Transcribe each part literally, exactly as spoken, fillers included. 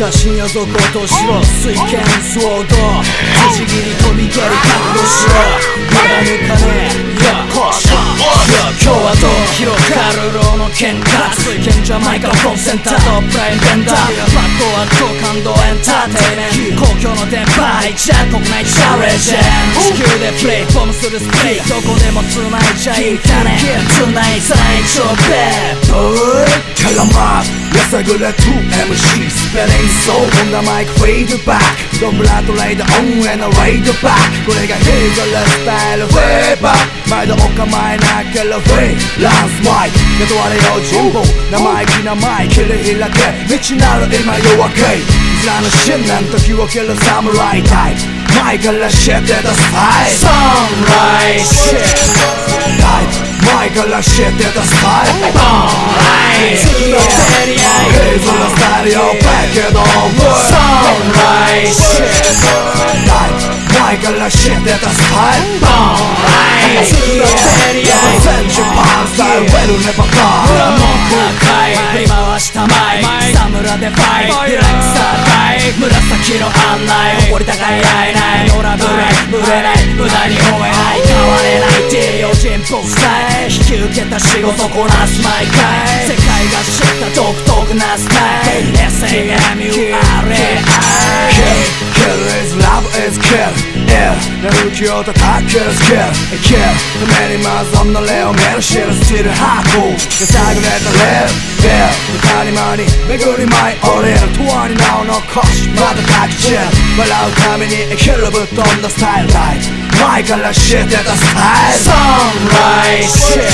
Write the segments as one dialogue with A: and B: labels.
A: か深夜族落としろ水拳ソード辻切り飛び蹴り覚悟しろまだ抜かねえ今日はどう広がるローの喧嘩水拳ジャマイカフォンセンタートップラインベンダーバットは超感動エンターテイメント公共の電波ハイジャー国内チャレンジ地球でプレイフォームするスプレイどこでも繋いじゃいかね繋い最長ベーブー
B: カラマーやさぐれ ツーエムシー スペリンソーホンダマイクフェードバックドンブラッドレイドオンへのレイドバックこれがヘイザレスタイルフェーバー毎度お構いなければフリーランスマイク雇われよ人望生意気なマイク切り開け未知なる今夜明けいずらの信念時を切るサムライタイプマイから知ってたスタイルサムライシッタイプマイから知ってたスタイルボンラインずっと競り合いヘイズのスタイルよバッケドンサムライシッタイプマイから知ってたスタイルボンラインずっと競り合いセンチュパンスタイルウェルネバカー裏文句赤い振り回したマイク草むらでファイトディレクタータイ紫の案内誇り高い合えないノラブレブレない無駄に吠えない変われないって用心ぽスタイル引き受けた仕事こなす毎回世界が知った独特なスタイル エスエーエムユーアールエーアイKill is love is kill Yeah 眠気を叩けるスキル Kill ためにまず女霊を見る知るスティルハートやさぐれたレール Yeah 歌に間に巡り舞い降りる永遠に名を残しまた抱きしめ笑うために生きるぶっ飛んだスタイルタイプ前から知ってたスタイル Sunrise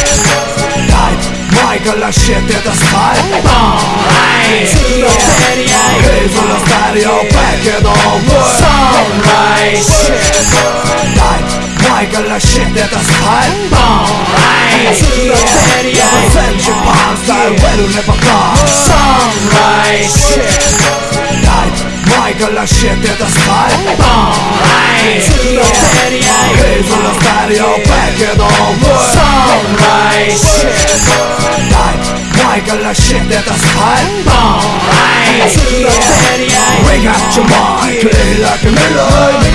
B: Shit タイプ前から知ってたスタイル Sunrise ずっと競り合いヘイズのスタイルよバッケドン Sunrise Shit タイプ前から知ってたスタイル Sunrise ずっと競り合いセンチュパンスタイルウェルネバカー Sunrise Shit タイプ前から知ってたスタイル Sunrise ずっと競り合いヘイズのスタイルよバッケドン Sunrise Shit タイプ前から知ってたスタイル Sunrise ずっと競り合い We got your mind 切り開け未来